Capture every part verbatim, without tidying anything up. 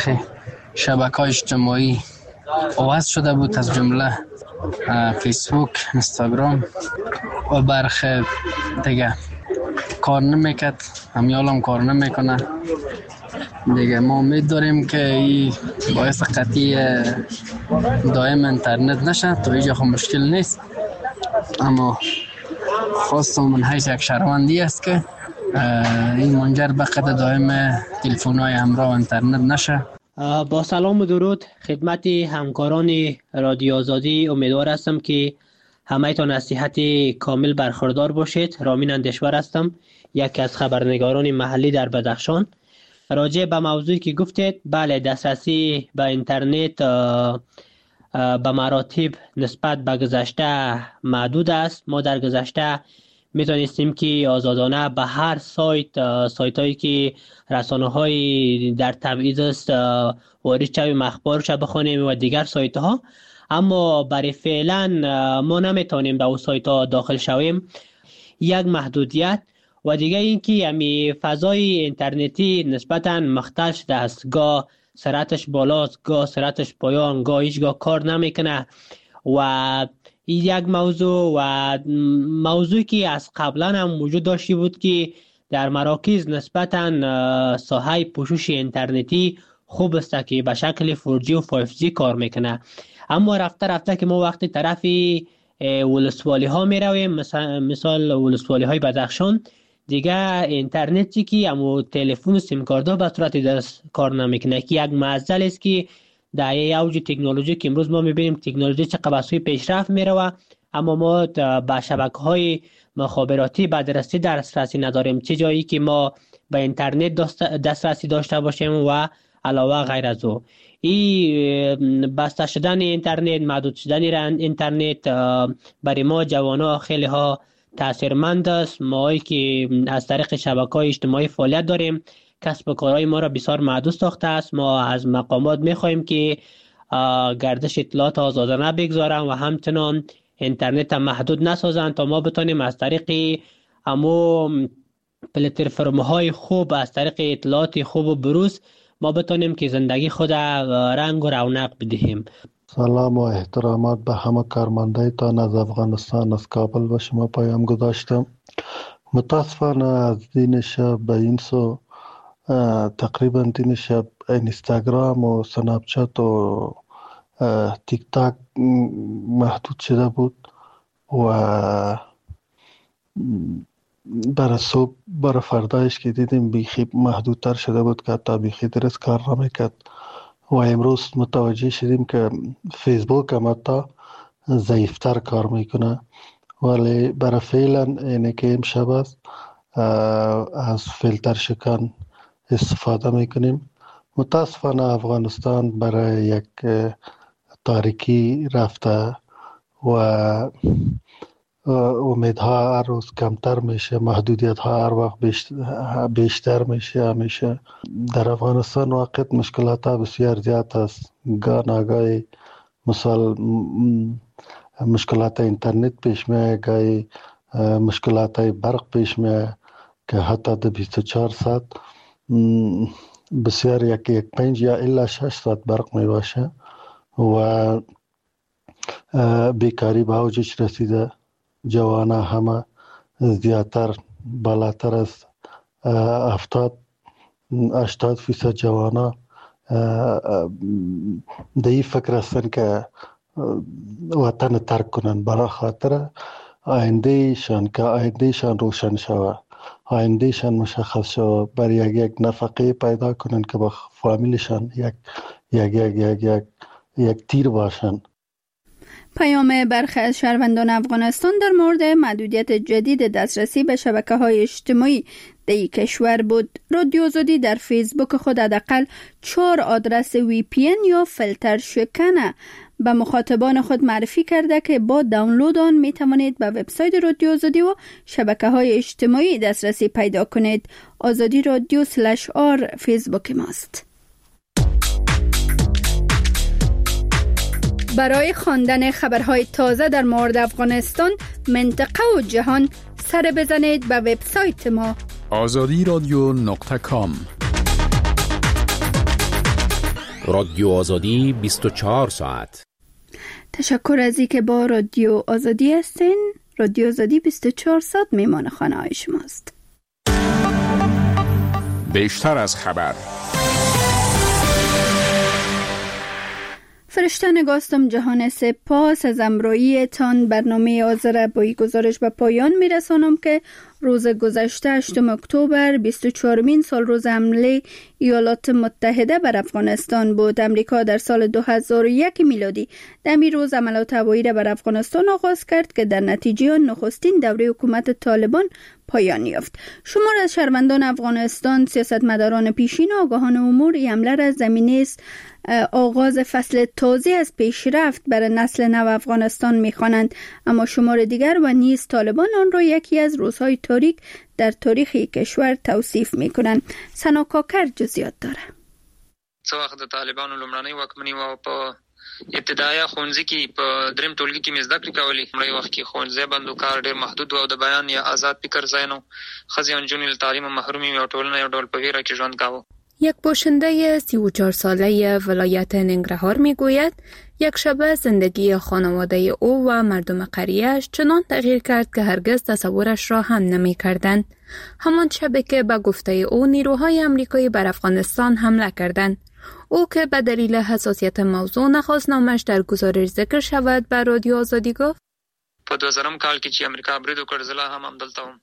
طریق شبکه‌های اجتماعی عوض شده بود، از جمله فیسبوک، اینستاگرام و برخی دیگه کار نمیکرد، همیال هم کار نمیکنه دیگه. ما امید داریم که این باعث قطعی دائم اینترنت نشه، تا اینجا خب مشکل نیست، اما خواستم من حیث یک شهروندی است که این منجر به قطع دائم تلفن‌های همراه و اینترنت نشه. با سلام و درود خدمت همکاران رادیو آزادی، امیدوار هستم که همه تان از صحت کامل برخوردار باشید. رامین اندیشور هستم، یکی از خبرنگاران محلی در بدخشان. راجع به موضوعی که گفتید، بله، دسترسی به اینترنت به مراتب نسبت به گذشته محدود است. ما در گذشته میتونستیم که آزادانه به هر سایت سایت هایی که رسانه های در تبعیض است وارد شویم، اخبارش بخونیم و دیگر سایت ها، اما برای فعلا ما نمیتونیم به اون سایت ها داخل شویم. یک محدودیت و دیگه این که امی فضای اینترنتی نسبتا مختل شده است، گاه سرعتش بالاست، گاه سرعتش پایان، گاه هیچگاه کار نمیکنه و این یک موضوع و موضوعی که از قبلا هم وجود داشتی بود که در مراکز نسبتا ساحه پوشش اینترنتی خوب است که به شکل فور جی و فایو جی کار میکنه، اما رفته رفته که ما وقتی طرف ولسوالی ها می رویم، مثلا مثال ولسوالی های بدخشان، دیگه اینترنتی که امو تلفن و سیم کارت به صورت درست کار نمیکنه، که یک معضل است که در اوج تکنولوژی که امروز ما میبینیم تکنولوژی چقدر به سوی پیشرفت میره، اما ما به شبکه‌های مخابراتی به دسترسی دسترسی نداریم، چه جایی که ما به اینترنت دسترسی داشته باشیم و علاوه غیر از او. این بسته شدن اینترنت، محدود شدن اینترنت برای ما جوانان خیلی ها تاثیرمند است. ما که از طریق شبکه‌های اجتماعی فعالیت داریم، کسب و کارهای ما را بسیار محدود ساخته است. ما از مقامات میخواهیم که گردش اطلاعات آزادانه بگذارن و همچنان اینترنت محدود نسازن تا ما بتونیم از طریق همو پلتفرم‌های خوب، از طریق اطلاعات خوب و بروز ما بتونیم که زندگی خود رنگ و رونق بدهیم. سلام و احترامات به همه کارمندایتان از افغانستان، از کابل و شما پیام گذاشتم. متاسفانه از دین شب به این سو تقریبا دین شب اینستاگرام و سناب چت و تیک تاک محدود شده بود و برای صبح برای فردایش که دیدیم بیخی محدودتر شده بود که حتی بیخی درست کار نمیکرد و امروز متوجه شدیم که فیسبوک هم حتی ضعیفتر کار میکنه، ولی برای فعلا اینه که امشب است از فیلتر شکن استفاده میکنیم. متاسفانه افغانستان برای یک تاریکی رفته و امیدها هر روز کمتر میشه، محدودیت ها هر وقت بیشتر, بیشتر میشه. همیشه در افغانستان واقعیت مشکلات ها بسیار زیاد است. گاه ناگاه مثال مشکلات اینترنت پیش میاد، گاهی مشکلات برق پیش میاد که حتی در بیست و چهار ساعت بسیار یک یک پنج یا الا شش ساعت برق می باشه و بیکاری به اوجش رسیده. جوانا همه زیادتر بالاتر از هفتاد هشتاد فیصد جوانا در این فکر هستن که وطن ترک کنن برای خاطر آینده شان، که آینده شان روشن شود، آینده شان مشخص شود، برای یک یک نفقه پیدا کنن که با فامیلشان یک یک یک یک یک یک تیر باشن. پیام برخی از شهروندان افغانستان در مورد محدودیت جدید دسترسی به شبکه‌های اجتماعی در کشور بود. رادیو آزادی در فیسبوک خود حداقل چهار آدرس وی پی ان یا فیلتر شکن به مخاطبان خود معرفی کرده که با دانلود آن می توانید به وبسایت رادیو آزادی و شبکه‌های اجتماعی دسترسی پیدا کنید. آزادی رادیو سلش آر فیسبوک ماست. برای خواندن خبرهای تازه در مورد افغانستان، منطقه و جهان سر بزنید به وبسایت ما آزادی رادیو نقطه کام. رادیو آزادی بیست و چهار ساعت. تشکر از اینکه با رادیو آزادی هستین. رادیو آزادی بیست و چهار ساعت میمان خانه های شماست. بیشتر از خبر. فرشته نگاستم جهان سپاس از امرایی تان. برنامه آذر با گزارش به پایان میرسانم که روز گذشته هشتم اکتبر بیست و چهارمین سال روز حمله ایالات متحده بر افغانستان بود. امریکا در سال دو هزار و یک میلادی دمی روز عملیات هوایی را بر افغانستان آغاز کرد که در نتیجه نخستین دوره حکومت طالبان پایان یافت. شمار از شهروندان افغانستان، سیاستمداران پیشین و آگاهان امور این حمله را زمینه است آغاز فصل تازه از پیشرفت برای نسل نو افغانستان می‌خوانند، اما شمار دیگر و نیز طالبان آن را یکی از روزهای تاریک در تاریخ کشور توصیف می‌کنند. سنا کاکر جزئیات داره. څو وخت د طالبانو لومړنۍ واکمني و په ابتدایي ښوونځي کې په دریم ټولګي کې مې زده کړې کولې. لومړی وخت کې ښوونځی بند و، کار ډېر محدود و او د بیان یا آزاد فکر ځای نه و. ښځې او نجونې له تعلیم محرومې وې او ټولنه یو ډول په ویره کې ژوند کاوه. یک باشنده سی و چهار ساله ولایت ننگرهار میگوید یک شب زندگی خانواده او و مردم قریه‌اش چنان تغییر کرد که هرگز تصورش را هم نمی کردند. همان شبی که به گفته او نیروهای امریکایی بر افغانستان حمله کردند. او که به دلیل حساسیت موضوع نخواست نامش در گزارش ذکر شود به رادیو آزادی گفت: په دوه زرم کال کې چې امریکا برید وکړ زه لا هم همدلته وم.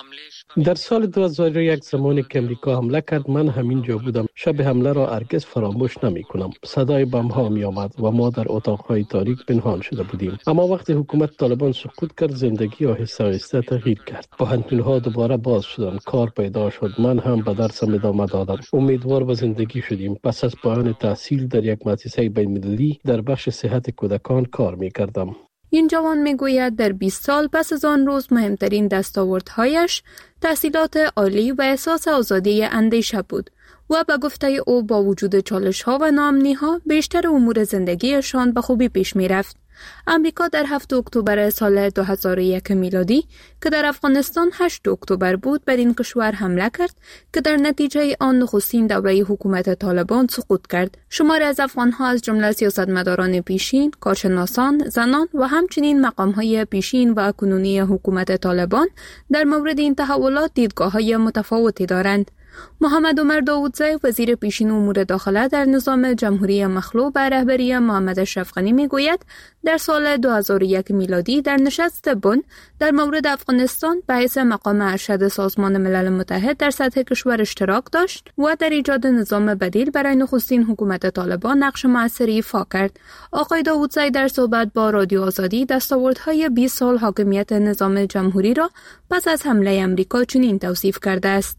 در سال دو هزار و یک زمانی که امریکا حمله کرد من همینجا بودم. شب حمله را هرگز فراموش نمی کنم. صدای بم ها می آمد و ما در اتاقهای تاریک پنهان شده بودیم. اما وقتی حکومت طالبان سقوط کرد زندگی آهسته آهسته تغییر کرد. پوهنتون‌ها دوباره باز شدند، کار پیدا شد. من هم به درسم ادامه دادم. امیدوار به زندگی شدیم. پس از پایان تحصیل در یک مؤسسه بین‌المللی در بخش صحت کودکان کار می کردم. این جوان میگوید در بیست سال پس از آن روز مهمترین دستاوردهایش تحصیلات عالی و احساس آزادی اندیشه بود و به گفته او با وجود چالش‌ها و ناامنی‌ها بیشتر امور زندگیشان به خوبی پیش می‌رفت. امریکا در هفتم اکتبر سال دو هزار و یک میلادی که در افغانستان هشتم اکتبر بود بر این کشور حمله کرد که در نتیجه آن نخستین دوره حکومت طالبان سقوط کرد. شماری از افغان‌ها از جمله سیاستمداران پیشین، کارشناسان، زنان و همچنین مقام‌های پیشین و کنونی حکومت طالبان در مورد این تحولات دیدگاه‌های متفاوتی دارند. محمد عمر داودزی وزیر پیشین امور داخله در نظام جمهوری مخلوع به رهبری محمد اشرف غنی میگوید در سال دو هزار و یک میلادی در نشست بن در مورد افغانستان به حیث مقام ارشد سازمان ملل متحد در سطح کشور اشتراک داشت و در ایجاد نظام بدیل برای نخستین حکومت طالبان نقش مؤثری ایفا کرد. آقای داودزی در صحبت با رادیو آزادی دستاوردهای بیست سال حاکمیت نظام جمهوری را پس از حمله امریکا چنین توصیف کرده است: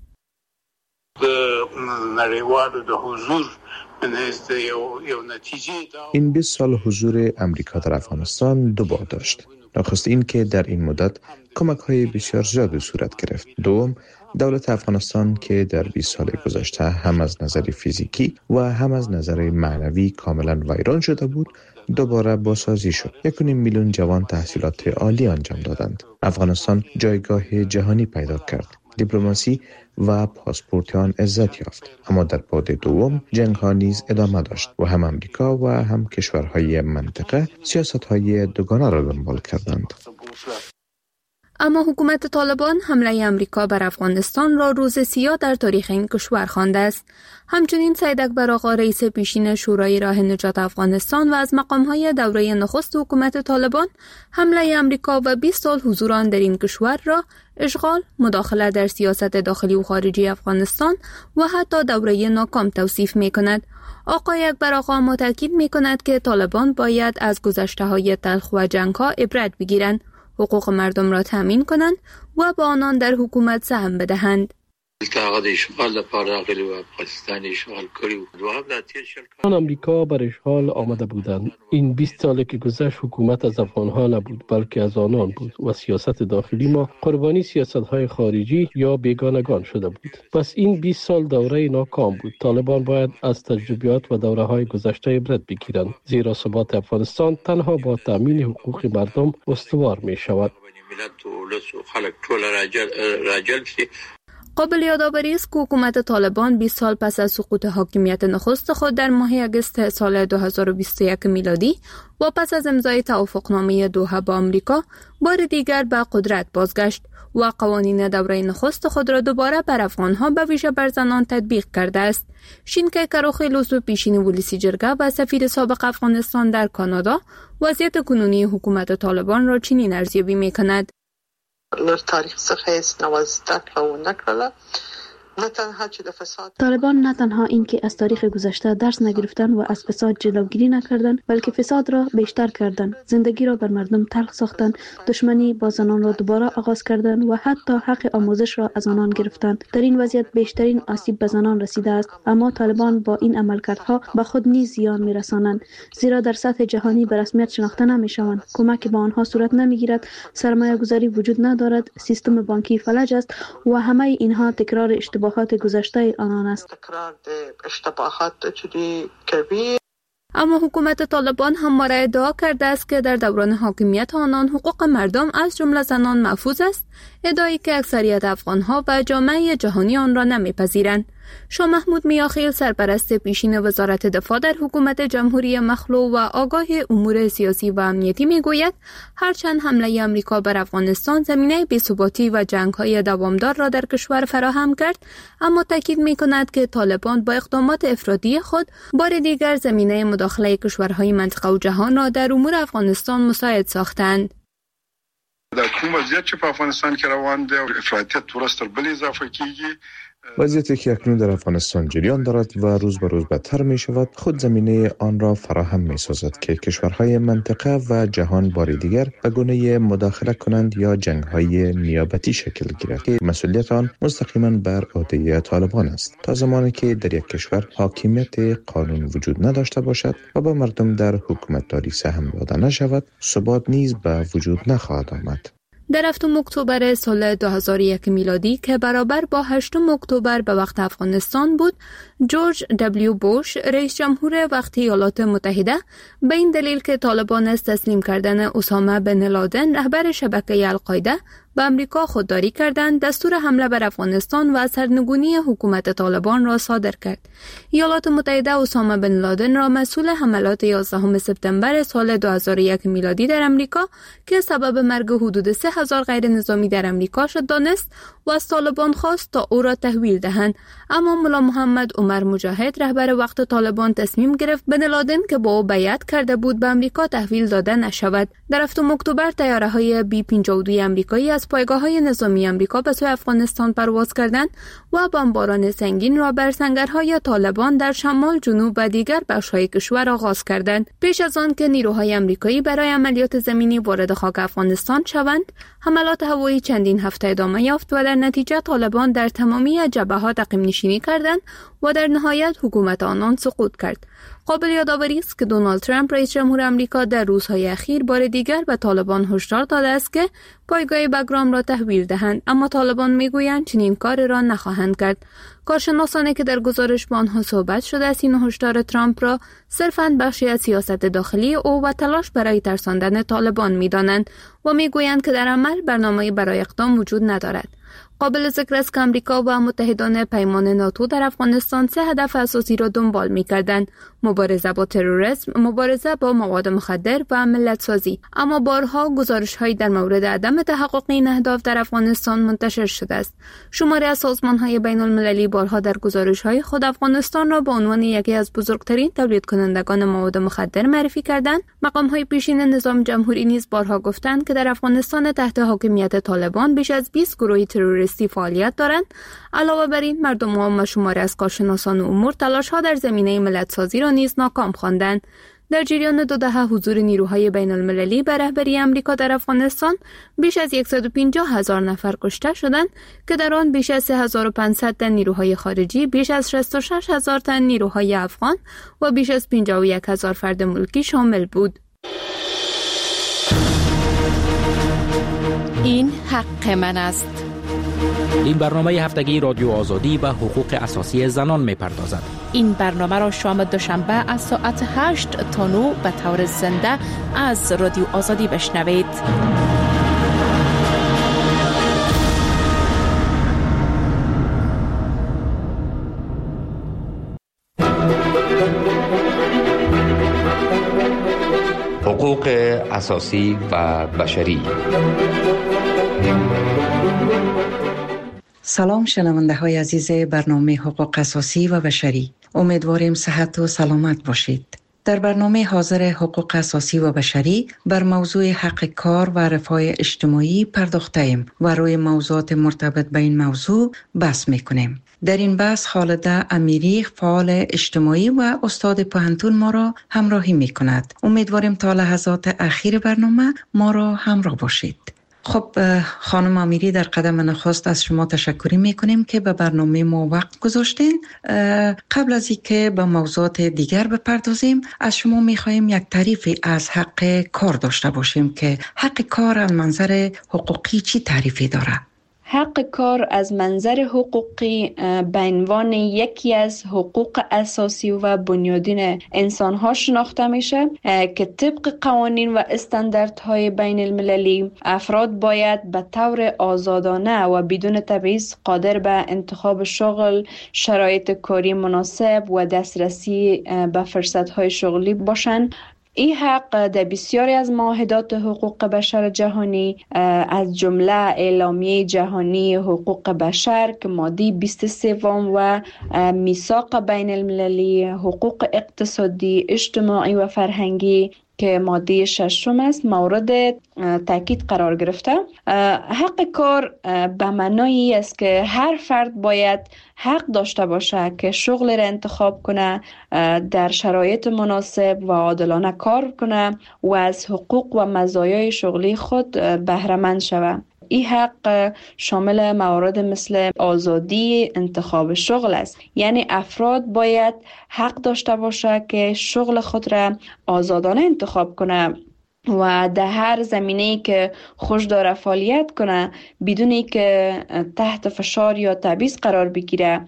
این بیست سال حضور امریکا در افغانستان دو بعد داشت. نخست این که در این مدت کمک‌های بسیار زیادی صورت گرفت. دوم، دولت افغانستان که در بیست سال گذشته هم از نظر فیزیکی و هم از نظر معنوی کاملا ویران شده بود، دوباره بازسازی شد. یک و نیم میلیون جوان تحصیلات عالی انجام دادند. افغانستان جایگاه جهانی پیدا کرد. دیپلماسی و پاسپورت آن عزت یافت. اما در بعد دوم جنگ ها نیز ادامه داشت و هم امریکا و هم کشورهای منطقه سیاست های دوگانه را دنبال کردند. اما حکومت طالبان حمله امریکا بر افغانستان را روز سیاه در تاریخ این کشور خوانده است. همچنین سید اکبر آقا رئیس پیشین شورای راه نجات افغانستان و از مقام‌های دوره نخست حکومت طالبان حمله امریکا و بیست سال حضور آن در این کشور را اشغال، مداخله در سیاست داخلی و خارجی افغانستان و حتی دوره ناکام توصیف می‌کند. آقای اکبر آقا ما تاکید می‌کند که طالبان باید از گذشته‌های تلخ و جنگ‌ها عبرت بگیرند، حقوق مردم را تامین کنند و با آنان در حکومت سهم بدهند. آن امریکا بر اشغال آمده بودند. این بیست ساله که گذشت حکومت از افغانها نبود بلکه از آنان بود و سیاست داخلی ما قربانی سیاست‌های خارجی یا بیگانگان شده بود. پس این بیست سال دوره ناکام بود. طالبان باید از تجربیات و دوره‌های گذشته عبرت بگیرند، زیرا ثبات افغانستان تنها با تامین حقوق مردم استوار می شود. قابل یادآوری است که حکومت طالبان بیست سال پس از سقوط حاکمیت نخست خود در ماه اگست سال دو هزار و بیست و یک میلادی و پس از امضای توافقنامه دوحه با آمریکا بار دیگر به قدرت بازگشت و قوانین دوره نخست خود را دوباره بر افغانها به ویژه بر زنان تطبیق کرده است. شینکای کروخیلوس و پیشین ولسی جرگه و سفیر سابق افغانستان در کانادا وضعیت کنونی حکومت طالبان را چنین ارزیابی می‌کند. لر تاریخ څخه هیڅ نوازده کړو نکړه. طالبان نه تنها این که از تاریخ گذشته درس نگرفتن و از فساد جلوگیری نکردن، بلکه فساد را بیشتر کردن، زندگی را بر مردم تلخ ساختن، دشمنی با زنان را دوباره آغاز کردن و حتی حق آموزش را از آنان گرفتن. در این وضعیت بیشترین آسیب به زنان رسیده است، اما طالبان با این عملکردها به خود نیز زیان میرسانند، زیرا در سطح جهانی به رسمیت شناخته نمیشوند. کمک به آنها صورت نمیگیرد، سرمایه گذاری وجود ندارد، سیستم بانکی فلج است و همه اینها تکرار اشتباه اشتباهات گذشته آنان است. اما حکومت طالبان همواره ادعا کرده است که در دوران حاکمیت آنان حقوق مردم از جمله زنان محفوظ است، ادعایی که اکثریت افغانها و جامعه جهانی آن را نمیپذیرند. شاه محمود میاخیل سرپرست پیشین وزارت دفاع در حکومت جمهوری مخلوع و آگاه امور سیاسی و امنیتی میگوید هرچند حمله آمریکا بر افغانستان زمینه بی‌ثباتی و جنگ‌های دوامدار را در کشور فراهم کرد، اما تاکید می‌کند که طالبان با اقدامات افرادی خود بار دیگر زمینه مداخله کشورهای منطقه و جهان را در امور افغانستان مساعد ساختند. در کوم وضعیت چې په افغانستان کې روان دی او افراطیت ورستر بل اضافه کیږي، وضعیتی که اکنون در افغانستان جریان دارد و روز به روز بدتر می شود خود زمینه آن را فراهم می سازد که کشورهای منطقه و جهان بار دیگر به گونه مداخله کنند یا جنگ‌های نیابتی شکل گیرد که مسئولیت آن مستقیما بر عهده طالبان است. تا زمانی که در یک کشور حاکمیت قانون وجود نداشته باشد و به مردم در حکومتداری سهم داده نشود، ثبات نیز به وجود نخواهد آمد. در هفتم اکتبر سال دو هزار و یک میلادی که برابر با هشتم اکتبر به وقت افغانستان بود، جورج دبلیو بوش رئیس جمهور وقت ایالات متحده به این دلیل که طالبان از تسلیم کردن اسامه بن لادن رهبر شبکه القاعده به امریکا خودداری کردند، دستور حمله بر افغانستان و سرنگونی حکومت طالبان را صادر کرد. ایالات متحده اسامه بن لادن را مسئول حملات یازدهم سپتامبر سال دو هزار و یک میلادی در امریکا که سبب مرگ حدود سه هزار غیر نظامی در امریکا شد دانست و از طالبان خواست تا او را تحویل دهند، اما ملا محمد عمر مجاهد رهبر وقت طالبان تصمیم گرفت بن لادن که با او بیعت کرده بود به امریکا تحویل داده نشود. در هفتم اکتبر طیاره‌های بی پنجاه و دو امریکایی از پایگاه‌های نظامی آمریکا به سوی افغانستان پرواز کردند و بمباران سنگین را بر سنگرهای طالبان در شمال، جنوب و دیگر بخش‌های کشور آغاز کردند. پیش از آن که نیروهای آمریکایی برای عملیات زمینی وارد خاک افغانستان شوند، حملات هوایی چندین هفته ادامه یافت و در نتیجه طالبان در تمامی جبهه‌ها تقیم نشینی کردند و در نهایت حکومت آنان سقوط کرد. قابل یادآوری است که دونالد ترامپ رئیس جمهور آمریکا در روزهای اخیر بار دیگر به طالبان هشدار داده است که پایگاه بگرام را تحویل دهند، اما طالبان میگویند چنین کاری را نخواهند کرد. کارشناسانی که در گزارش با آنها صحبت شده است این هشدار ترامپ را صرفاً بخشی از سیاست داخلی او و تلاش برای ترساندن طالبان می‌دانند و میگویند که در عمل برنامه‌ای برای اقدام وجود ندارد. قابل ذکر است که آمریکا و متحدان پیمان ناتو در افغانستان سه هدف اساسی را دنبال می‌کردند: مبارزه با تروریسم، مبارزه با مواد مخدر و ملت سازی. اما بارها گزارش‌هایی در مورد عدم تحقق این اهداف در افغانستان منتشر شده است. شماری از سازمان‌های بین‌المللی بارها در گزارش‌های خود افغانستان را به عنوان یکی از بزرگترین تولید کنندگان مواد مخدر معرفی کردند. مقام‌های پیشین نظام جمهوری نیز بارها گفتند که در افغانستان تحت حاکمیت طالبان بیش از بیست گروه تروریستی فعالیت دارند. علاوه بر این مردم عام و شماری از کارشناسان امور تلاش‌ها در زمینه ملت سازی را نیز ناکام خواندند. در جریان دو دهه حضور نیروهای بین المللی به رهبری آمریکا در افغانستان بیش از صد و پنجاه هزار نفر کشته شدند که در آن بیش از سه هزار و پانصد تن نیروهای خارجی، بیش از شصت و شش هزار تن نیروهای افغان و بیش از پنجاه و یک هزار فرد ملکی شامل بود. این حق من است. این برنامه هفتگی رادیو آزادی و حقوق اساسی زنان می‌پردازد. این برنامه را شام دوشنبه از ساعت هشت تا نه به طور زنده از رادیو آزادی بشنوید. حقوق اساسی و بشری. سلام شنونده های عزیز برنامه حقوق اساسی و بشری. امیدواریم صحت و سلامت باشید. در برنامه حاضر حقوق اساسی و بشری بر موضوع حق کار و رفاه اجتماعی پرداخته ایم و روی موضوعات مرتبط به این موضوع بحث میکنیم. در این بحث خالده امیری فعال اجتماعی و استاد پوهنتون ما را همراهی میکند. امیدواریم تا لحظات اخیر برنامه ما را همراه باشید. خب خانم امیری، در قدم نخست از شما تشکری میکنیم که به برنامه ما وقت گذاشتین. قبل از اینکه به موضوعات دیگر بپردازیم، از شما میخواهیم یک تعریفی از حق کار داشته باشیم که حق کار از منظر حقوقی چی تعریفی داره؟ حق کار از منظر حقوقی به عنوان یکی از حقوق اساسی و بنیادین انسان‌ها شناخته میشه که طبق قوانین و استانداردهای بین المللی افراد باید به طور آزادانه و بدون تبعیض قادر به انتخاب شغل، شرایط کاری مناسب و دسترسی به فرصت‌های شغلی باشند. این حق در بسیاری از معاهدات حقوق بشر جهانی از جمله اعلامیه جهانی حقوق بشر که ماده بیست و سه و میثاق بین المللی حقوق اقتصادی، اجتماعی و فرهنگی که ماده ششم است مورد تاکید قرار گرفته. حق کار به معنای است که هر فرد باید حق داشته باشه که شغل را انتخاب کنه، در شرایط مناسب و عادلانه کار کنه و از حقوق و مزایای شغلی خود بهره مند شود. این حق شامل موارد مثل آزادی انتخاب شغل است، یعنی افراد باید حق داشته باشه که شغل خود را آزادانه انتخاب کنه و در هر زمینه‌ای که خوش داره فعالیت کنه بدون اینکه تحت فشار یا تبعیض قرار بگیره.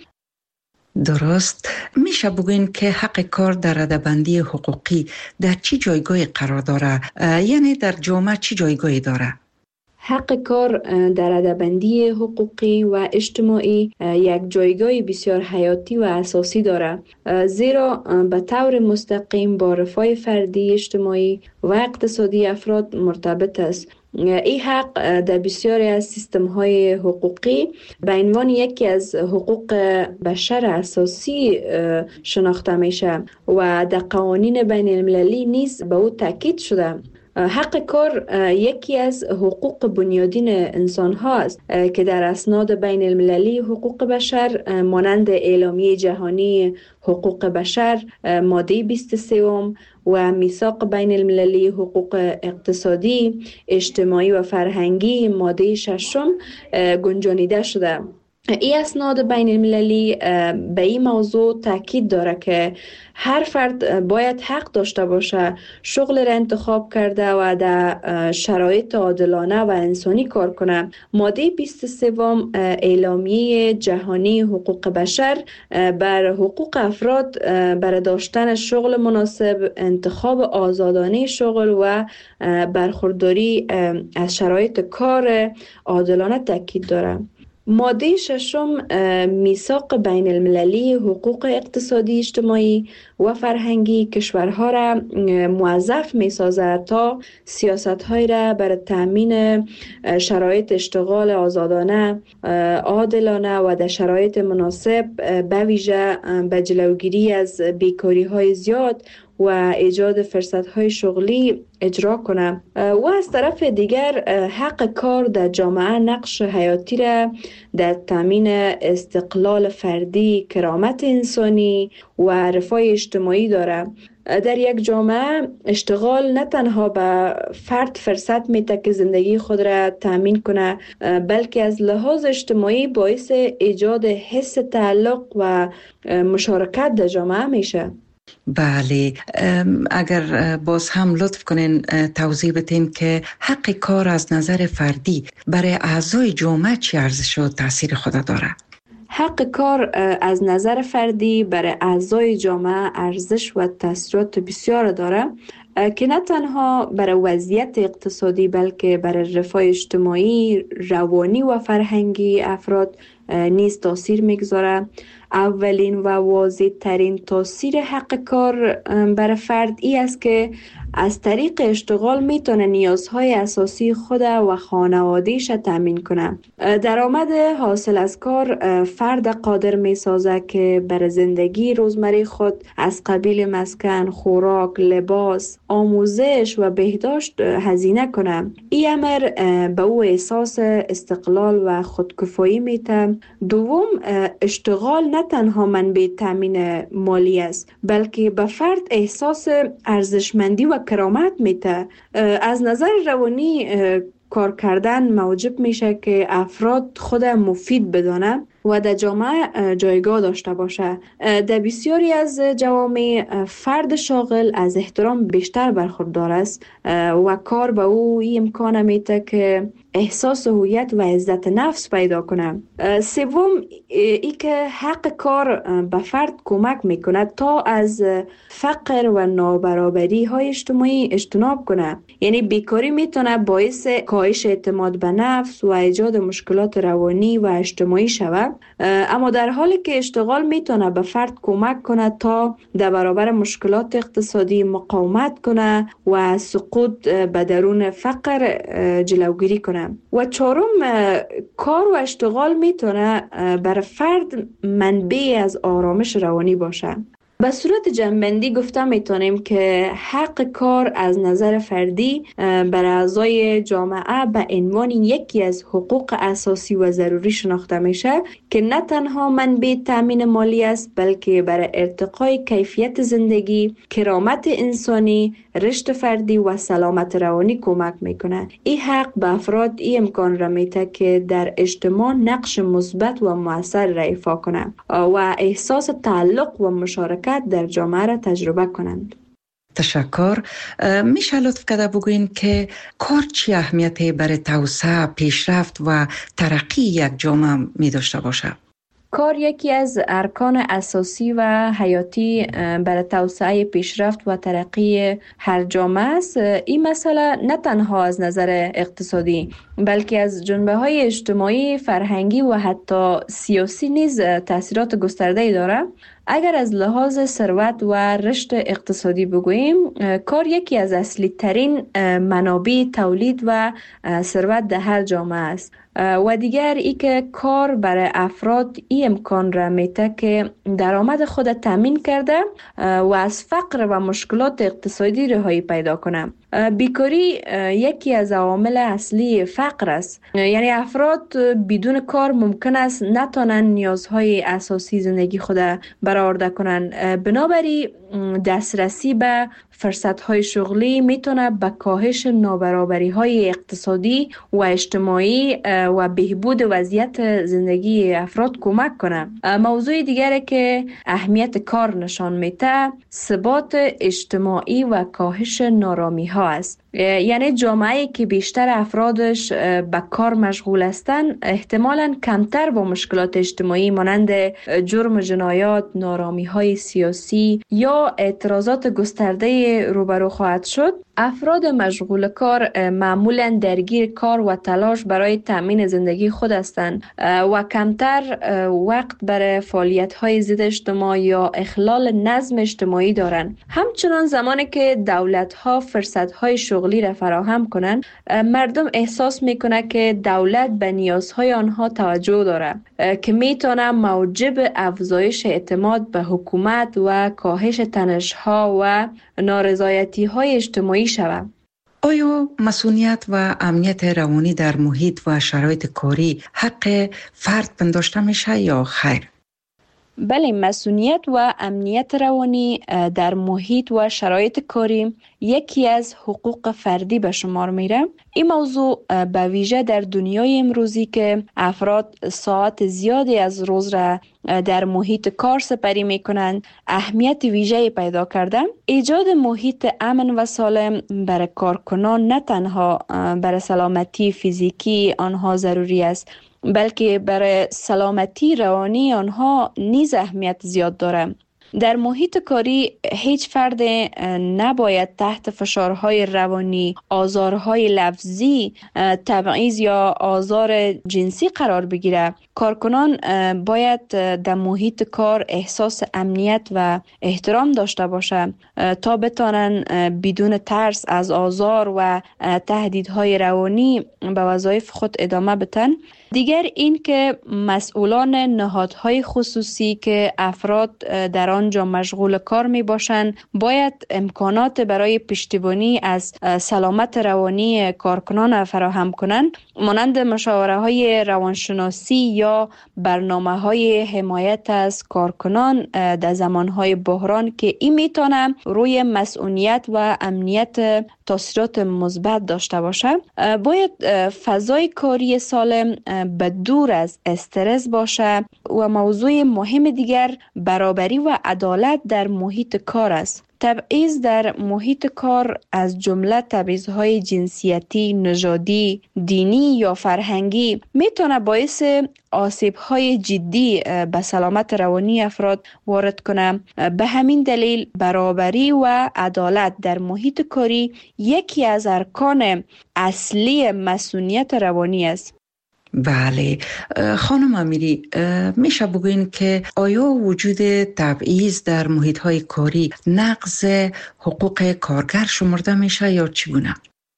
درست. میشه بگوین که حق کار در رده‌بندی حقوقی در چی جایگاهی قرار داره؟ یعنی در جامعه چی جایگاهی داره؟ حق کار در رده‌بندی حقوقی و اجتماعی یک جایگاه بسیار حیاتی و اساسی دارد، زیرا به طور مستقیم با رفاه فردی، اجتماعی و اقتصادی افراد مرتبط است. این حق در بسیاری از سیستم‌های حقوقی به عنوان یکی از حقوق بشر اساسی شناخته میشه و در قوانین بین المللی نیز به او تاکید شده. حق کار یکی از حقوق بنیادین انسان ها است که در اسناد بین المللی حقوق بشر مانند اعلامیه جهانی حقوق بشر ماده بیست و سه و میثاق بین المللی حقوق اقتصادی، اجتماعی و فرهنگی ماده ششم گنجانیده شده. این اسناد بین المللی به این موضوع تاکید داره که هر فرد باید حق داشته باشه شغل را انتخاب کرده و در شرایط عادلانه و انسانی کار کنه. ماده بیست و سه اعلامیه جهانی حقوق بشر بر حقوق افراد برای داشتن شغل مناسب، انتخاب آزادانه شغل و برخورداری از شرایط کار عادلانه تاکید داره. ماده ششم میثاق بین المللی حقوق اقتصادی، اجتماعی و فرهنگی کشورها را موظف می سازد تا سیاست‌های را برای تأمین شرایط اشتغال آزادانه، عادلانه و در شرایط مناسب به ویژه به جلوگیری از بیکاری‌های زیاد و ایجاد فرصت‌های شغلی اجرا کنه. و از طرف دیگر حق کار در جامعه نقش حیاتی را در تامین استقلال فردی، کرامت انسانی و رفاه اجتماعی داره. در یک جامعه اشتغال نه تنها به فرد فرصت میده که زندگی خود را تامین کنه، بلکه از لحاظ اجتماعی باعث ایجاد حس تعلق و مشارکت در جامعه میشه. بله، اگر باز هم لطف کنین توضیح بدین که حق کار از نظر فردی برای اعضای جامعه چی ارزش و تاثیر خود داره؟ حق کار از نظر فردی برای اعضای جامعه ارزش و تاثیرات بسیار داره که نه تنها برای وضعیت اقتصادی بلکه برای رفاه اجتماعی، روانی و فرهنگی افراد نیز تاثیر میگذاره. اولین و واضح ترین تاثیر حق کار بر فرد ای است که از طریق اشتغال میتونه نیازهای اساسی خود و خانوادهش تامین کنه. درآمد حاصل از کار فرد قادر میسازه که بر زندگی روزمره خود از قبیل مسکن، خوراک، لباس، آموزش و بهداشت هزینه کنه. این امر به او احساس استقلال و خودکفایی میده. دوم، اشتغال نه تنها منبع تامین مالی است، بلکه به فرد احساس ارزشمندی و کرامت میده. از نظر روانی کار کردن موجب میشه که افراد خود مفید بدانه و در جامعه جایگاه داشته باشه. در بسیاری از جوامع فرد شاغل از احترام بیشتر برخوردار است و کار به او این امکان میده که احساس هویت و عزت نفس پیدا کنه. سوم، ای که حق کار به فرد کمک میکنه تا از فقر و نابرابری های اجتماعی اجتناب کنه. یعنی بیکاری میتونه باعث کاهش اعتماد به نفس و ایجاد مشکلات روانی و اجتماعی شود، اما در حالی که اشتغال میتونه به فرد کمک کنه تا در برابر مشکلات اقتصادی مقاومت کنه و سقوط به درون فقر جلوگیری کنه. و چهارم، کار و اشتغال میتونه بر فرد منبع از آرامش روانی باشه. به صورت جنبندی گفته میتونیم که حق کار از نظر فردی بر اعضای جامعه به عنوان یکی از حقوق اساسی و ضروری شناخته میشه که نه تنها منبع تامین مالی است، بلکه بر ارتقای کیفیت زندگی، کرامت انسانی، رشد فردی و سلامت روانی کمک میکنه. این حق به افراد این امکان را میده که در اجتماع نقش مثبت و مؤثر را ایفا کنند و احساس تعلق و مشارکت در جامعه را تجربه کنند. تشکر. میشه لطف کرده بگوین که کار چی اهمیتی برای توسعه، پیشرفت و ترقی یک جامعه می داشته باشه؟ کار یکی از ارکان اساسی و حیاتی برای توسعه، پیشرفت و ترقی هر جامعه است. این مسئله نه تنها از نظر اقتصادی بلکه از جنبه‌های اجتماعی، فرهنگی و حتی سیاسی نیز تأثیرات گسترده‌ای دارد. اگر از لحاظ ثروت و رشد اقتصادی بگوییم، کار یکی از اصلی ترین منابع تولید و ثروت در هر جامعه است. و دیگر ای که کار برای افراد این امکان را میده که درآمد خود تامین کرده و از فقر و مشکلات اقتصادی رهایی پیدا کنه. بیکاری یکی از عوامل اصلی فقر است. یعنی افراد بدون کار ممکن است نتوانند نیازهای اساسی زندگی خود برآورده کنند. بنابراین دسترسی به فرصت‌های شغلی میتونه به کاهش نابرابری‌های اقتصادی و اجتماعی و بهبود وضعیت زندگی افراد کمک کنه. موضوع دیگری که اهمیت کار نشان میده، ثبات اجتماعی و کاهش نارامی‌ها است. یعنی جامعه‌ای که بیشتر افرادش به کار مشغول هستند احتمالاً کمتر با مشکلات اجتماعی مانند جرم و جنایات، نارامی‌های سیاسی یا اعتراضات گسترده روبرو خواهد شد. افراد مشغول کار معمولاً درگیر کار و تلاش برای تأمین زندگی خود هستند و کمتر وقت برای فعالیت‌های ضد اجتماع یا اخلال نظم اجتماعی دارند. همچنان زمانی که دولت‌ها فرصت‌های شغلی را فراهم کنند، مردم احساس میکنه که دولت به نیازهای آنها توجه داره که میتونه موجب افزایش اعتماد به حکومت و کاهش تنش‌ها و نارضایتی‌های اجتماعی شود. آیا مسئولیت و امنیت روانی در محیط و شرایط کاری حق فرد پنداشته میشه یا خیر؟ بله، مسئولیت و امنیت روانی در محیط و شرایط کاری یکی از حقوق فردی به شمار میره. این موضوع به ویژه در دنیای امروزی که افراد ساعت زیادی از روز را در محیط کار سپری میکنند اهمیت ویژه‌ای پیدا کرده. ایجاد محیط امن و سالم برای کارکنان نه تنها برای سلامتی فیزیکی آنها ضروری است، بلکه برای سلامتی روانی آنها نیز اهمیت زیاد داره. در محیط کاری هیچ فرد نباید تحت فشارهای روانی، آزارهای لفظی، تبعیض یا آزار جنسی قرار بگیره. کارکنان باید در محیط کار احساس امنیت و احترام داشته باشند تا بتانن بدون ترس از آزار و تهدیدهای روانی به وظایف خود ادامه بدن. دیگر این که مسئولان نهادهای خصوصی که افراد در آنجا مشغول کار می باشند باید امکانات برای پشتیبانی از سلامت روانی کارکنان فراهم کنند، مانند مشاوره های روانشناسی یا برنامه های حمایت از کارکنان در زمان های بحران که این میتونه روی مسئولیت و امنیت تاثیرات مثبت داشته باشه. باید فضای کاری سالم به دور از استرس باشه و موضوع مهم دیگر برابری و عدالت در محیط کار است. تبعیض در محیط کار از جمله تبعیض‌های جنسیتی، نژادی، دینی یا فرهنگی میتونه باعث آسیب‌های جدی به سلامت روانی افراد وارد کنه. به همین دلیل برابری و عدالت در محیط کاری یکی از ارکان اصلی مسئولیت روانی است. بله خانم امیری، میشه بگوین که آیا وجود تبعیض در محیط‌های کاری نقض حقوق کارگر شمرده میشه یا چگونه؟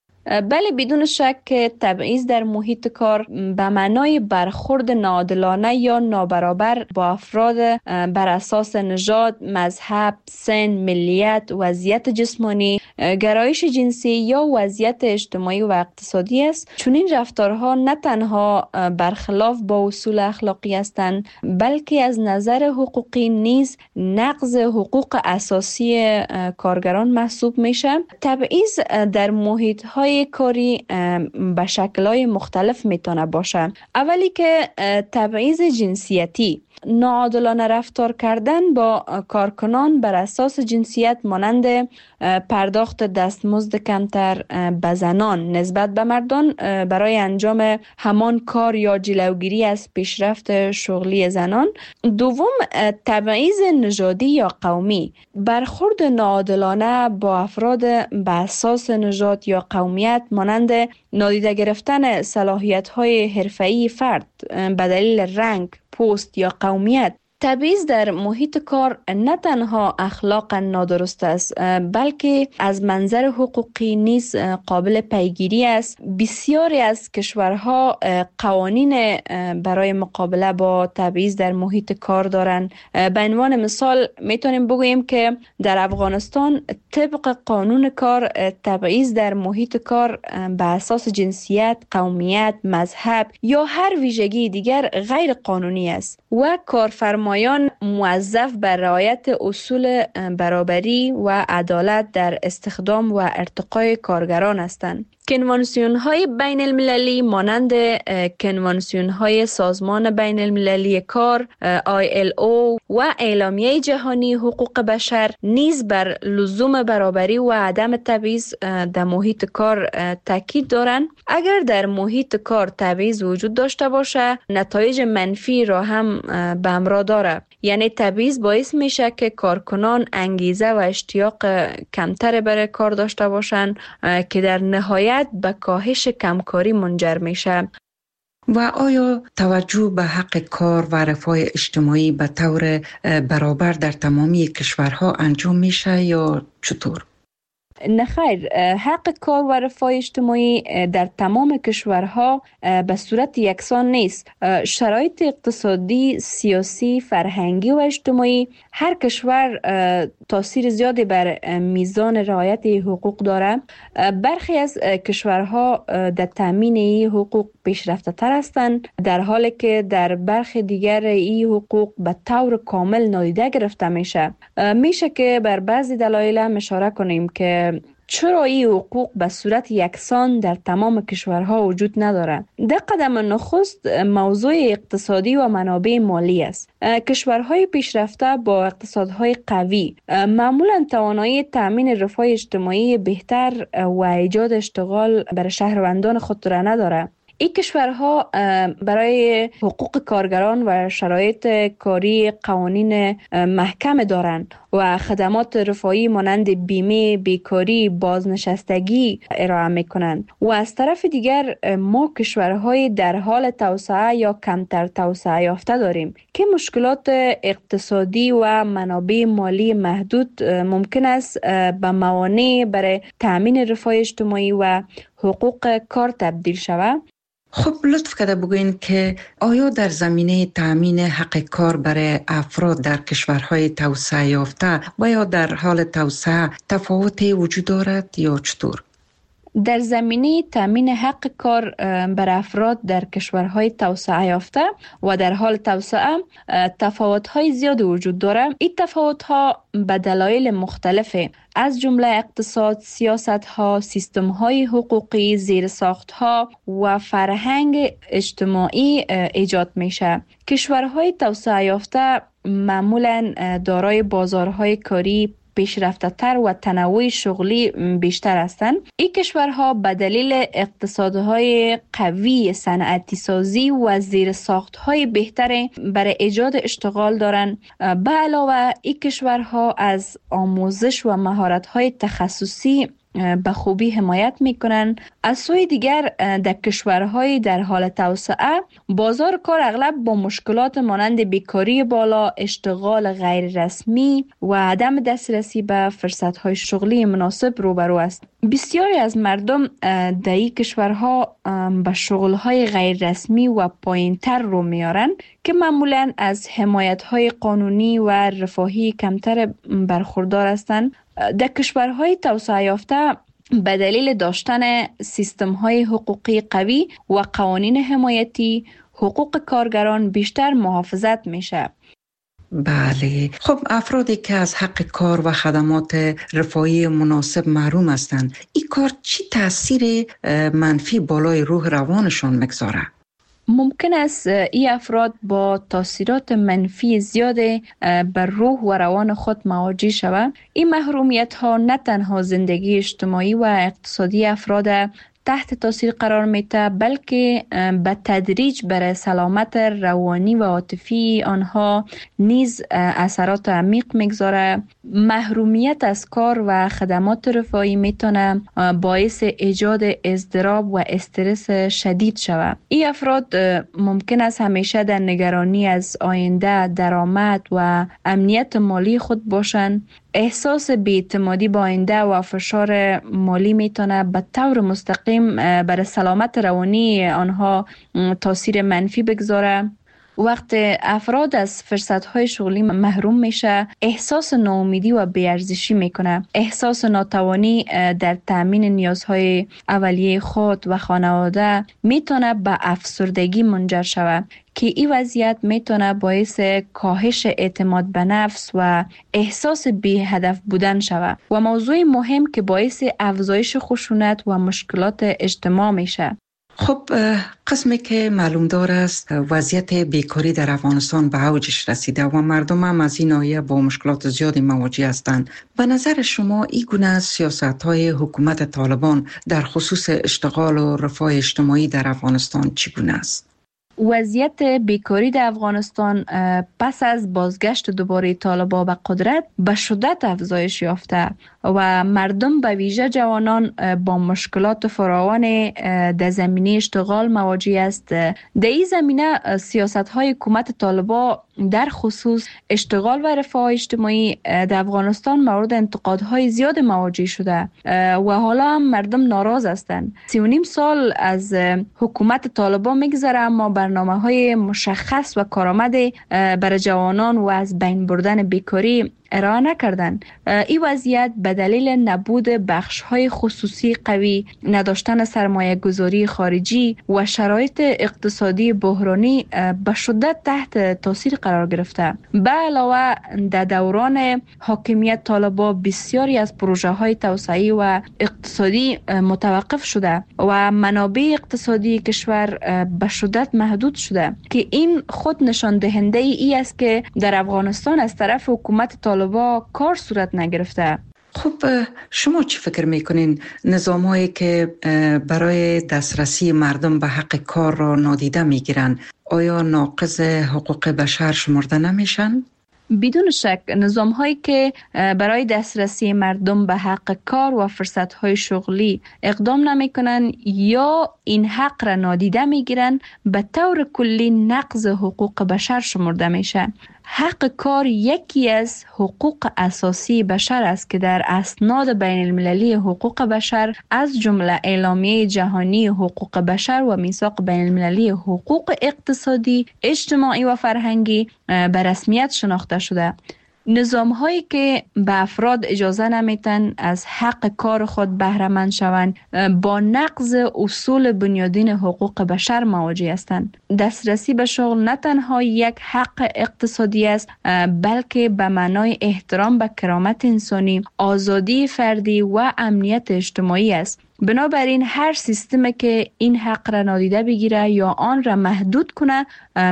بله، بدون شک تبعیض در محیط کار به معنای برخورد ناعادلانه یا نابرابر با افراد بر اساس نژاد، مذهب، سن، ملیت، وضعیت جسمانی، گرایش جنسی یا وضعیت اجتماعی و اقتصادی است. چون این رفتارها نه تنها برخلاف با اصول اخلاقی هستند، بلکه از نظر حقوقی نیز نقض حقوق اساسی کارگران محسوب میشه. تبعیض در محیط‌های کاری به شکل‌های مختلف میتونه باشه. اولی که تبعیض جنسیتی، ناعادلانه رفتار کردن با کارکنان بر اساس جنسیت، مانند پرداخت دستمزد کمتر به زنان نسبت به مردان برای انجام همان کار یا جلوگیری از پیشرفت شغلی زنان. دوم، تبعیض نژادی یا قومی، برخورد ناعادلانه با افراد به اساس نژاد یا قومیت، مانند نادیده گرفتن صلاحیت‌های حرفه‌ای فرد به دلیل رنگ، پوست یا قومیت. تبعیض در محیط کار نه تنها اخلاقا نادرست است، بلکه از منظر حقوقی نیز قابل پیگیری است. بسیاری از کشورها قوانین برای مقابله با تبعیض در محیط کار دارند. به عنوان مثال میتونیم بگوییم که در افغانستان طبق قانون کار تبعیض در محیط کار به اساس جنسیت، قومیت، مذهب یا هر ویژگی دیگر غیر قانونی است و کارفرما مایان موظف بر رعایت اصول برابری و عدالت در استخدام و ارتقای کارگران هستند. کنوانسیون های بین المللی مانند کنوانسیون های سازمان بین المللی کار آی ال او و اعلامیه جهانی حقوق بشر نیز بر لزوم برابری و عدم تبعیض در محیط کار تاکید دارند. اگر در محیط کار تبعیض وجود داشته باشه، نتایج منفی را هم به همراه داره. یعنی تبعیض باعث میشه که کارکنان انگیزه و اشتیاق کمتر برای کار داشته باشند که در نهایت به کاهش کمکاری منجر میشه. و آیا توجه به حق کار و رفاه اجتماعی به طور برابر در تمامی کشورها انجام میشه یا چطور؟ نه خیر، حق کار و رفاه اجتماعی در تمام کشورها به صورت یکسان نیست. شرایط اقتصادی، سیاسی، فرهنگی و اجتماعی هر کشور تاثیر زیادی بر میزان رعایت حقوق داره. برخی از کشورها در تامین این حقوق پیشرفته تر هستند، در حالی که در برخی دیگر این حقوق به طور کامل نادیده گرفته میشه. میشه که بر بعضی دلایل هم اشاره کنیم که چرا این حقوق به صورت یکسان در تمام کشورها وجود نداره. در قدم نخست موضوع اقتصادی و منابع مالی است. کشورهای پیشرفته با اقتصادهای قوی معمولا توانایی تامین رفاه اجتماعی بهتر و ایجاد اشتغال برای شهروندان خود را نداره. این کشورها برای حقوق کارگران و شرایط کاری قوانین محکم دارند و خدمات رفاهی مانند بیمه، بیکاری، بازنشستگی ارائه میکنند. و از طرف دیگر ما کشورهای در حال توسعه یا کمتر توسعه یافته داریم که مشکلات اقتصادی و منابع مالی محدود ممکن است به موانع برای تأمین رفاه اجتماعی و حقوق کار تبدیل شود. خب لطف کرده بگوین که آیا در زمینه تأمین حق کار برای افراد در کشورهای توسعه یافته و یا در حال توسعه تفاوتی وجود دارد یا چطور؟ در زمینه تامین حق کار بر افراد در کشورهای توسعه یافته و در حال توسعه تفاوت‌های زیاد وجود دارد. این تفاوت‌ها به دلایل مختلفه، از جمله اقتصاد، سیاست‌ها، سیستم‌های حقوقی، زیرساخت‌ها و فرهنگ اجتماعی ایجاد میشه. کشورهای توسعه یافته معمولاً دارای بازارهای کاری پیشرفته تر و تنوع شغلی بیشتر هستند. این کشورها به دلیل اقتصادهای قوی، صنعتی سازی و زیرساختهای بهتر برای ایجاد اشتغال دارند. به علاوه این کشورها از آموزش و مهارت‌های تخصصی به خوبی حمایت میکنند. از سوی دیگر در کشورهای در حال توسعه بازار کار اغلب با مشکلات مانند بیکاری بالا، اشتغال غیر رسمی و عدم دسترسی به فرصتهای شغلی مناسب روبرو است. بسیاری از مردم در این کشورها به شغلهای غیر رسمی و پایینتر رو میارن که معمولاً از حمایتهای قانونی و رفاهی کمتر برخوردار هستند. در کشورهای توسعه یافته به دلیل داشتن سیستم‌های حقوقی قوی و قوانین حمایتی، حقوق کارگران بیشتر محافظت میشه. بله، خب افرادی که از حق کار و خدمات رفاهی مناسب محروم هستند، این کار چی تاثیر منفی بالای روح روانشان میگذاره؟ ممکن است این افراد با تاثیرات منفی زیاد بر روح و روان خود مواجه شوند. این محرومیت ها نه تنها زندگی اجتماعی و اقتصادی افراد تحت تاثیر قرار میده، بلکه به تدریج بر سلامت روانی و عاطفی آنها نیز اثرات عمیق میگذاره. محرومیت از کار و خدمات رفاهی میتونه باعث ایجاد اضطراب و استرس شدید شود. این افراد ممکن است همیشه در نگرانی از آینده، درآمد و امنیت مالی خود باشند. احساس بی‌اعتمادی با آینده و فشار مالی میتونه به طور مستقیم بر سلامت روانی آنها تاثیر منفی بگذاره. وقت افراد از فرصت‌های شغلی محروم میشه، احساس ناامیدی و بی‌ارزشی میکنه. احساس ناتوانی در تامین نیازهای اولیه خود و خانواده میتونه به افسردگی منجر شود که این وضعیت میتونه باعث کاهش اعتماد به نفس و احساس بی هدف بودن شود و موضوع مهم که باعث افزایش خشونت و مشکلات اجتماع میشه. خب قسمی که معلوم دار است وضعیت بیکاری در افغانستان به اوجش رسیده و مردم هم از این ناحیه با مشکلات زیادی مواجه هستند. به نظر شما این گونه سیاست‌های حکومت طالبان در خصوص اشتغال و رفاه اجتماعی در افغانستان چگونه است؟ وضعیت بیکاری در افغانستان پس از بازگشت دوباره طالبان به قدرت به شدت افزایش یافته و مردم به ویژه جوانان با مشکلات فراوان در زمینه اشتغال مواجه است. در این زمینه سیاست‌های حکومت طالبان در خصوص اشتغال و رفاه اجتماعی در افغانستان مورد انتقادهای زیاد مواجه شده و حالا هم مردم ناراض هستند. سی و نیم سال از حکومت طالبان میگذره اما برنامه‌های مشخص و کارآمد برای جوانان و از بین بردن بیکاری ارائه نکردن. این وضعیت به دلیل نبود بخش‌های خصوصی قوی، نداشتن سرمایه گذاری خارجی و شرایط اقتصادی بحرانی به شدت تحت تاثیر قرار گرفته. به علاوه در دوران حاکمیت طالبان بسیاری از پروژه‌های توسعه‌ای و اقتصادی متوقف شده و منابع اقتصادی کشور به شدت محدود شده که این خود نشان دهنده ای است که در افغانستان از طرف حکومت طالبان با کار صورت نگرفته. خب شما چی فکر میکنین نظام هایی که برای دسترسی مردم به حق کار را نادیده میگیرن آیا ناقض حقوق بشر شمرده نمیشن؟ بدون شک نظام هایی که برای دسترسی مردم به حق کار و فرصت های شغلی اقدام نمی کنن یا این حق را نادیده می گیرن به طور کلی نقض حقوق بشر شمرده میشن. حق کار یکی از حقوق اساسی بشر است که در اسناد بین المللی حقوق بشر از جمله اعلامیه جهانی حقوق بشر و میثاق بین المللی حقوق اقتصادی، اجتماعی و فرهنگی به رسمیت شناخته شده. نظام هایی که به افراد اجازه نمیتن از حق کار خود بهره مند شوند با نقض اصول بنیادین حقوق بشر مواجه هستند. دسترسی به شغل نه تنها یک حق اقتصادی است بلکه به معنای احترام به کرامت انسانی، آزادی فردی و امنیت اجتماعی است. بنابراین هر سیستمی که این حق را نادیده بگیره یا آن را محدود کنه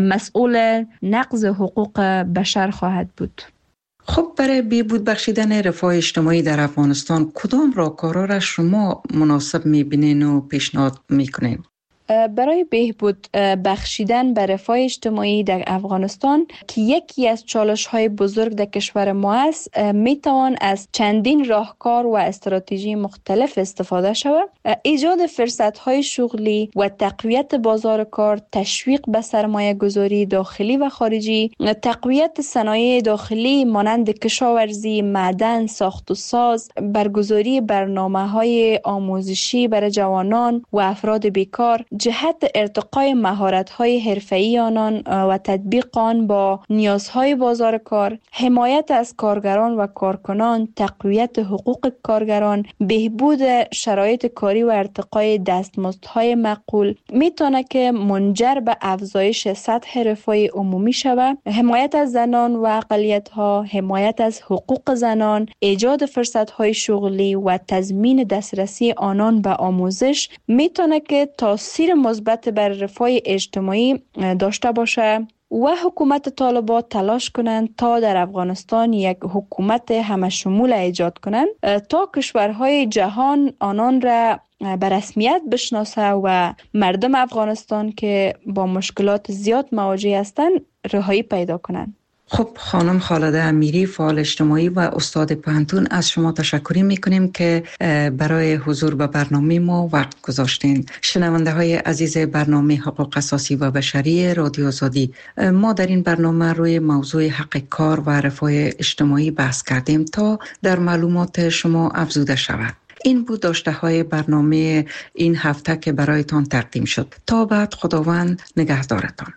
مسئول نقض حقوق بشر خواهد بود. خب برای بهبود بخشیدن رفاه اجتماعی در افغانستان کدام راهکارها را شما مناسب می‌بینین و پیشنهاد می‌کنین؟ برای بهبود بخشیدن به رفاه اجتماعی در افغانستان که یکی از چالش‌های بزرگ در کشور ما است، میتوان از چندین راهکار و استراتژی مختلف استفاده شود. ایجاد فرصت‌های شغلی و تقویت بازار کار، تشویق به سرمایه گذاری داخلی و خارجی، تقویت صنایع داخلی مانند کشاورزی، معدن، ساخت و ساز، برگزاری برنامه‌های آموزشی برای جوانان و افراد بیکار، جهت ارتقای مهارت‌های حرفه‌ای آنان و تطبیق آن با نیازهای بازار کار، حمایت از کارگران و کارکنان، تقویت حقوق کارگران، بهبود شرایط کاری و ارتقای دستمزدهای معقول میتونه که منجر به افزایش سطح رفاه عمومی شود. حمایت از زنان و اقلیت‌ها، حمایت از حقوق زنان، ایجاد فرصت‌های شغلی و تضمین دسترسی آنان به آموزش میتونه که تاثیر مثبت بر رفاه اجتماعی داشته باشه و حکومت طالبان تلاش کنند تا در افغانستان یک حکومت همه شمول ایجاد کنند تا کشورهای جهان آنان را به رسمیت بشناسه و مردم افغانستان که با مشکلات زیاد مواجه هستند رهایی پیدا کنند. خب خانم خالده امیری، فعال اجتماعی و استاد پوهنتون، از شما تشکر میکنیم که برای حضور به برنامه ما وقت گذاشتین. شنونده های عزیز برنامه حقوق اساسی و بشری رادیو آزادی، ما در این برنامه روی موضوع حق کار و رفاه اجتماعی بحث کردیم تا در معلومات شما افزوده شود. این بود داشته های برنامه این هفته که برایتان تقدیم شد. تا بعد، خداوند نگهدارتان.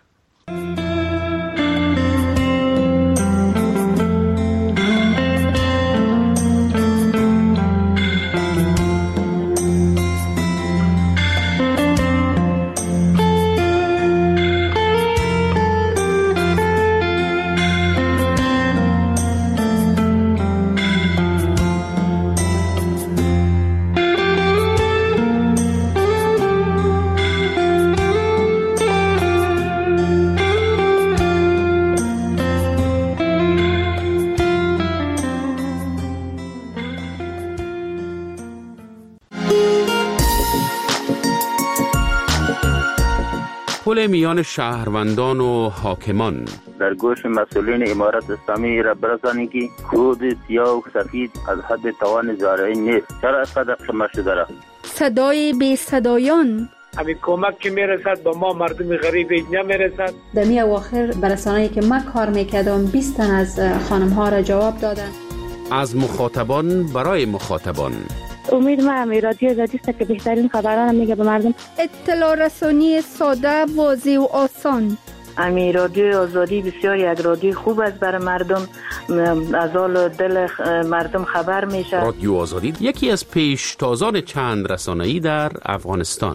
پل میان شهروندان و حاکمان در گوش مسئولین امارت اسلامی را برسانید که کود سیاه و سفید از حد توان زارعین نیست. چرا اینقدر شما شده را؟ صدای بی صدایان، همین کمک که میرسد با ما مردم غریب نمیرسد. در می اواخر برسانه‌ای که من کار میکردم بیست تن از خانم ها را جواب دادن. از مخاطبان برای مخاطبان. امید ما همی رادیو آزادی است که بهترین خبران میگه به مردم. اطلاع رسانی ساده، واضح و آسان. امی رادیو آزادی بسیار یک رادیو خوب است برای مردم، از حال دل مردم خبر میشه. رادیو آزادی یکی از پیشتازان چند رسانه‌ای در افغانستان.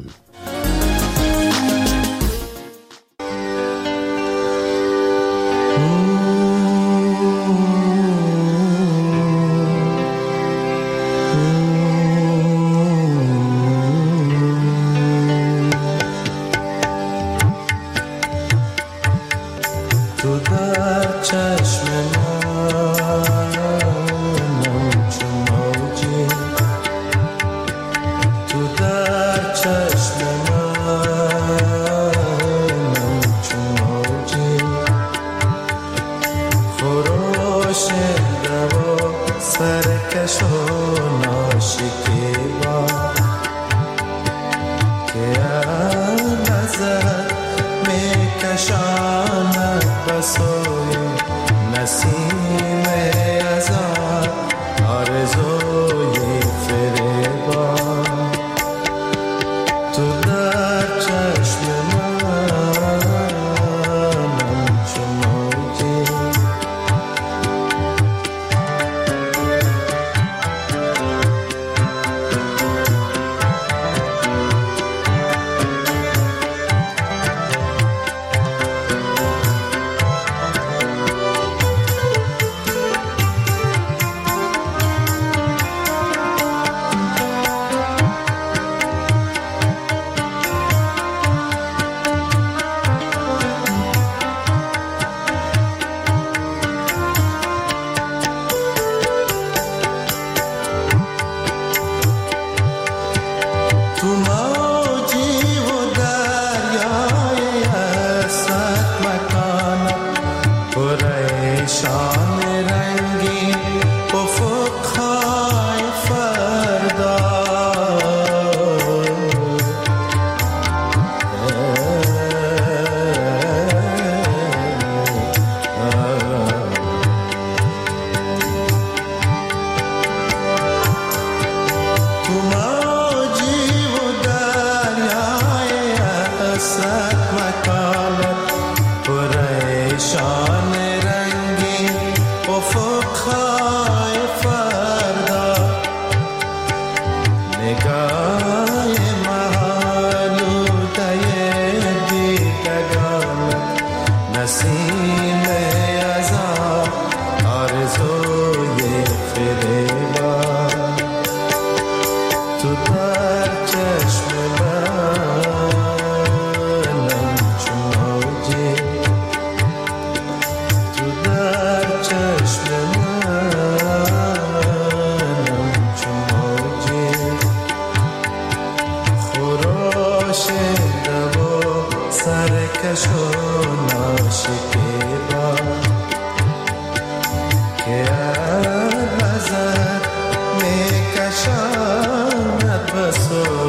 چشم من چو سرکش و ناشکیبا که از نظر میکشاند بسو